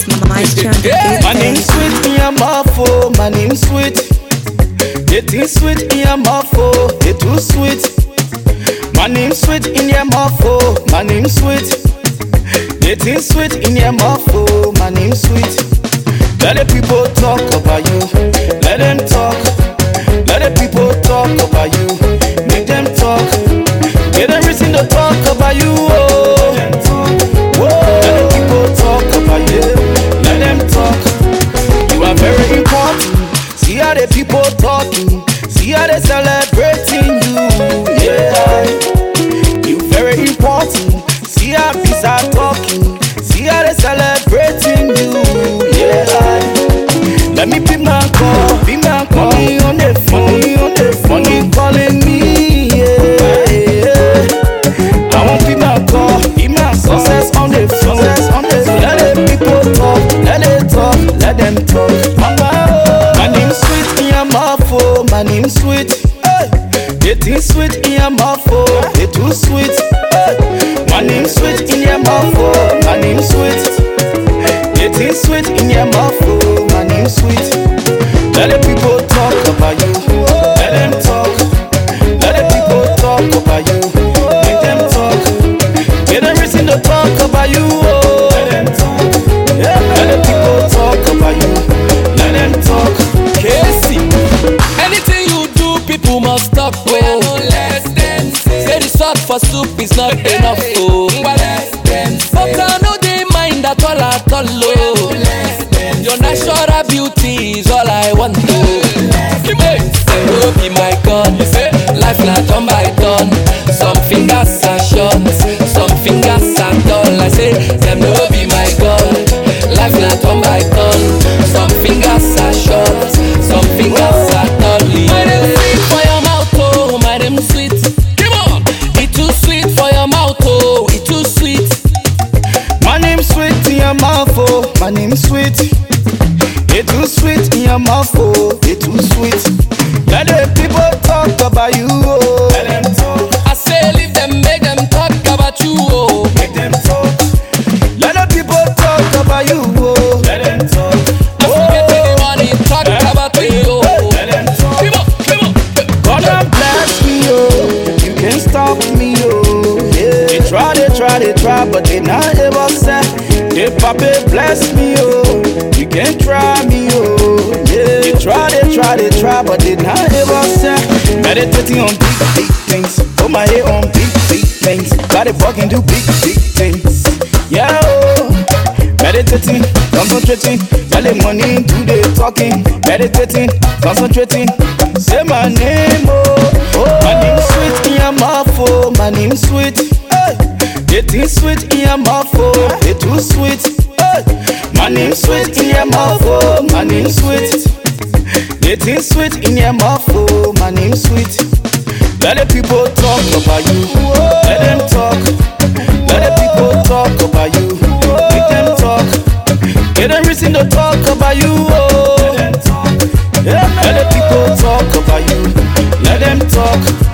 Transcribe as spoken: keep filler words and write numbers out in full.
Maestro. My name's sweet in your mouth, oh, my name's sweet. It is sweet in your mouth, oh, it too sweet. My name's sweet in your mouth, oh, my name's sweet. It is sweet in your mouth, oh, my name's sweet. Let the people talk about you, let them talk. Let the people talk about you, make them talk. Get them reason to talk about you, oh. Whoa. Let the people talk about you, let them talk. You are very important. See how the people talking, see how they celebrating you, yeah. You very important. See how people are talking, see how they celebrating you, yeah. Let me be my call, be my call. Money on the phone, money on the phone, money calling me, yeah. I want be my call, be my success on the phone, success on the phone. Let the people talk, let them talk, let them talk. Mama, my name's sweet in your mouth, oh, my name's sweet. Hey. It is sweet in your mouth, oh, it too sweet. Hey. My name's sweet in your mouth, oh, my name's sweet. It is sweet in your mouth, oh, my name's sweet. Let the people talk about you, let them talk. Let the people talk about you, make them talk. Get them reason to talk about you, oh. Let them talk. Yeah. Let the people talk about you, let them talk. Casey, anything you do, people must talk, oh. Say the salt for soup is not enough, oh. But I know they mind at all at all, oh. Your natural beauty is all I want, oh. Hey, oh, be my God, life not done by done. Some fingers are short, some fingers are dull. I say, them no be my God, life not done by done. Some fingers are short, some fingers are dull. My name sweet for your mouth, oh, my name sweet. Come on, it too sweet for your mouth, oh, it too sweet. my name's sweet in your mouth, oh, my name's sweet. It too sweet in your mouth, oh, it too sweet. Let the people talk about you, oh. Let them talk. I say leave them, make them talk about you, oh. Make them talk. Let the people talk about you, oh. Let them talk. I forget anyone talk about you, oh. Let them talk. Come on, come on. God don't bless me, oh. You can't stop me, oh. Yeah. They try, they try, they try, but they not able to say. They papa bless me, oh. You can't try me, oh. Yeah. They try, they try, they try, but they not able to say. Meditating on big, big things. Put my head on big, big things. Gotta fucking do big, big things. Yeah, oh. Meditating, concentrating. Tell the money, do the talking. Meditating, concentrating. Say my name, oh. Oh. My name's sweet in your mouth, oh. My name's sweet. Hey. It is sweet in your mouth, oh. It too sweet. Hey. My name's sweet in your mouth, oh. My name's sweet. It is sweet in your mouth, oh. My name's sweet. Let the people talk about you, let them talk. Let the people talk about you, make them talk. Get them reason to talk about you, oh. Yeah. Let the people talk about you, let them talk.